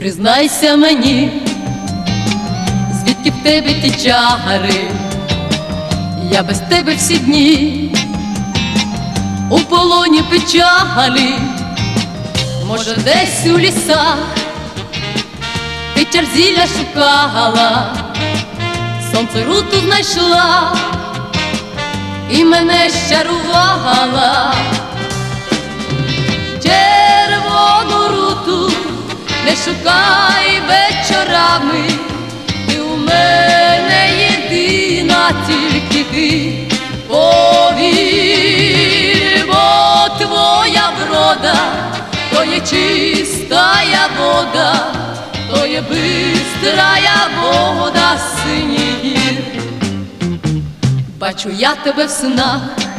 признайся мені, звідки в тебе ті чари, я без тебе всі дні у полоні печалі. Може, десь у лісах ти чар зілля шукала, сонце руту знайшла і мене щарувала. Червону руту не шукай вечорами, ти у мене єдина, тільки ти. Повір, бо твоя врода то є чистая вода, то є бистрая вода синіх гір. Бачу я тебе в снах,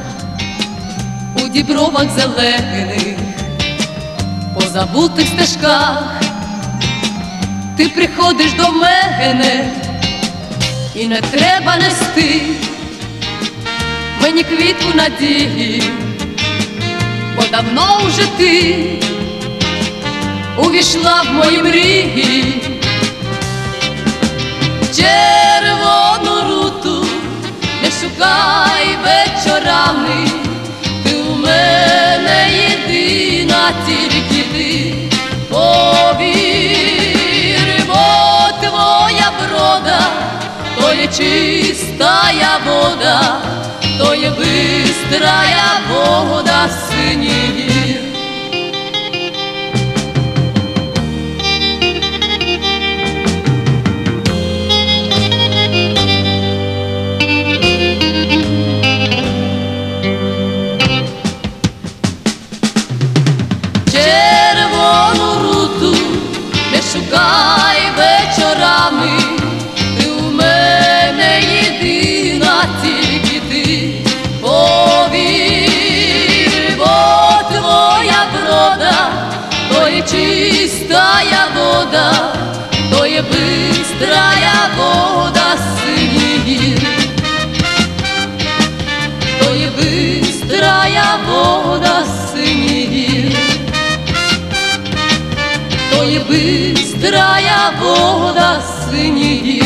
у дібровах зелених, по забутих стежках. Ти приходиш до мене, і не треба нести мені квітку надії, бо давно вже ти увійшла в мої мрії. Червону руту не шукай вечорами, ти у мене єдина, тільки ти. Повір, бо твоя врода то є чистая вода, то є бистрая вода синіх гір. Червону руту не шукай вечорами, ти у мене єдина, тільки ти. Повір, бо твоя врода то є чистая вода, то є бистрая вода синіх гір, то є бистрая вода синіх гір, то є бистрая вода синіх гір.